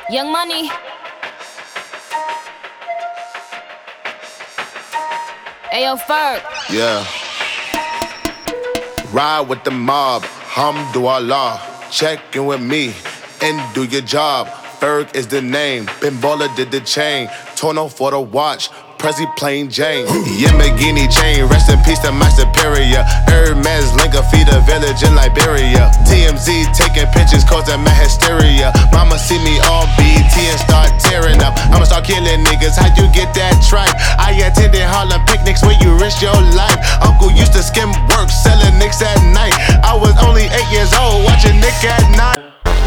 Young Money. Ayo, Ferg. Yeah. Ride with the mob, Hamdulillah. Check in with me and do your job. Ferg is the name. Ben Baller did the chain. Tono for the watch. Prezi plain Jane. Yamagini chain. Rest in peace to my superior. Hermes Linka feed a village in Liberia. TMZ taking pictures causing my hysteria. Mama see me on BT and start tearing up. I'ma start killing niggas. How you get that tripe? I attended Harlem picnics where you risk your life. Uncle used to skim work selling nicks at night. I was only 8 years old watching Nick at night.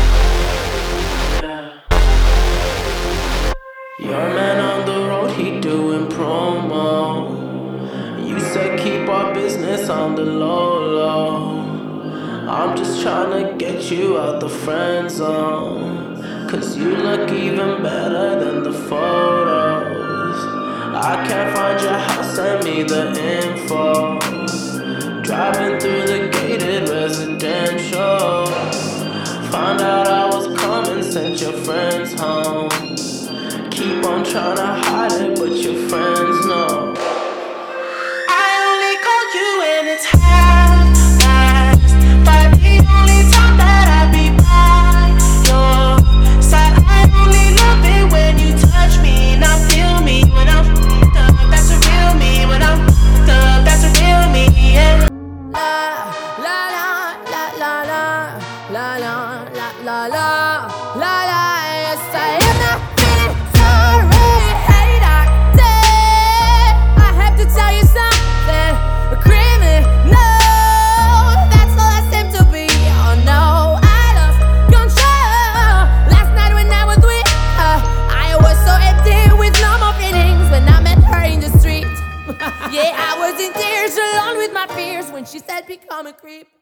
Your man on the road, he doing promo. You said keep our business on the low. I'm just tryna get you out the friend zone, cause you look even better than the photos. I can't find your house, send me the info. Driving through the gated residential. Found out I was coming, sent your friends home. Keep on trying to hide it, but your friends know. I only call you when it's half-past, but the only time that I be by your side. I only love it when you touch me, now feel me when I'm f***ed up. That's a real me when I'm f***ed up. That's a real me, yeah. La la la la la la la la la la la la. Yes, I am not feeling sorry. Hey, doctor, I have to tell you something. A criminal, that's all I seem to be. Oh no, I lost control last night when I was with her. I was so empty with no more feelings when I met her in the street. Yeah, I was in tears alone with my fears when she said become a creep.